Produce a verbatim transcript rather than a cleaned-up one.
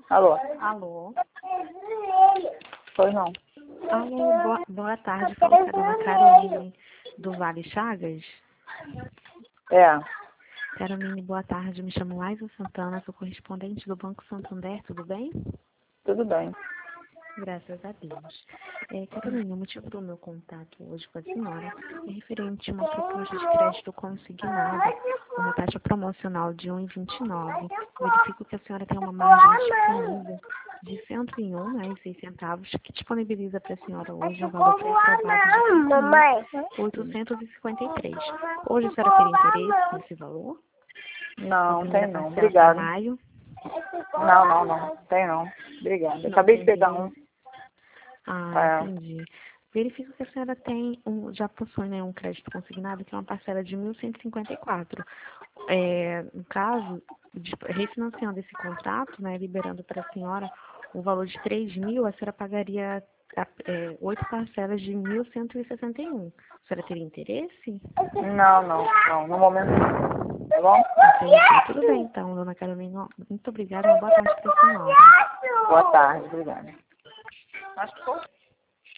Alô? Alô? Pois não. Alô, boa, boa tarde. Fala com a dona Caroline do Vale Chagas. É, Caroline, boa tarde. Me chamo Laisa Santana, sou correspondente do Banco Santander, tudo bem? tudo bem. Graças a Deus. É, Caroline, o motivo do meu contato hoje com a senhora é referente a uma proposta de crédito consignado, uma taxa promocional de um vírgula vinte e nove. Verifico que a senhora tem uma margem disponível de cento e um reais e seis centavos, que disponibiliza para a senhora hoje um valor pré-aprovado de cinco mil oitocentos e cinquenta e três. Hoje a senhora teria interesse nesse valor? Não, A tem primeira não. parcela Obrigada. para maio. Não, não, não. Tem não. Obrigada. Não Acabei de tem pegar interesse? um. Ah, É. entendi. Verifico que a senhora tem um, já possui, né, um crédito consignado, que é uma parcela de mil cento e cinquenta e quatro. É, no caso, de, refinanciando esse contrato, né, liberando para a senhora o valor de três mil, a senhora pagaria é, oito parcelas de mil cento e sessenta e um. A senhora teria interesse? Não, não, não. No momento não. Tá bom? Entendi. Tudo bem, então, dona Carolina. Muito obrigada. Uma boa tarde para a senhora. Boa tarde, obrigada. Acho que foi.